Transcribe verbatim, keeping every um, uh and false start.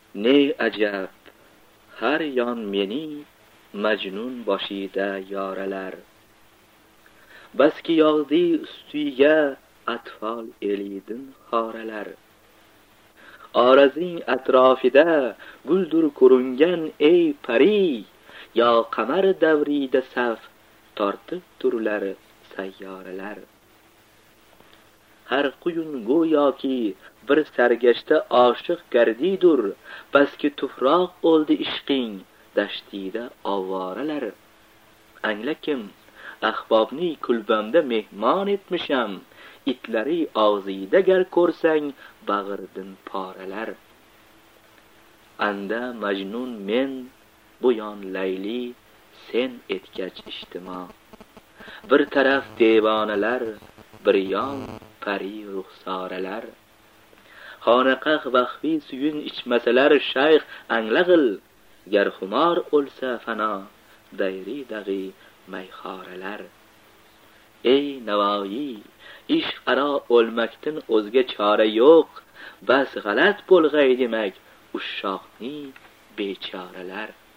ne ajab, har yon mening majnun boshida yoralar. Baski yog'di ustiga atfol elidin xoralar. Orazing atrofida guldur ko'ringan ey pari, yo qamar davrida saf tortib turlar sayyoralar. Har quyun go'yoki bir sargashta oshiq gardidur, baski tufroq o'ldi ishqing dashtida ovoralar. Anglakim, ahbobni kulbamda mehmon etmisham, itlari og'zida gar ko'rsang bag'rirdin poralar. Anda majnun men, bu yon Layli sen etgach ijtimo. Bir taraf devonalar, bir yon pari ruxsoralar. Xonaqah vahviy suyun ichmasalar shayx anglag'il, gar xumor o'lsa fano dayri dag'i mayxoralar. Ey Navoiy, ish aro o'lmakdan o'zga chora yo'q, bas g'alat bo'lg'ay demak ushoqning bechoralar.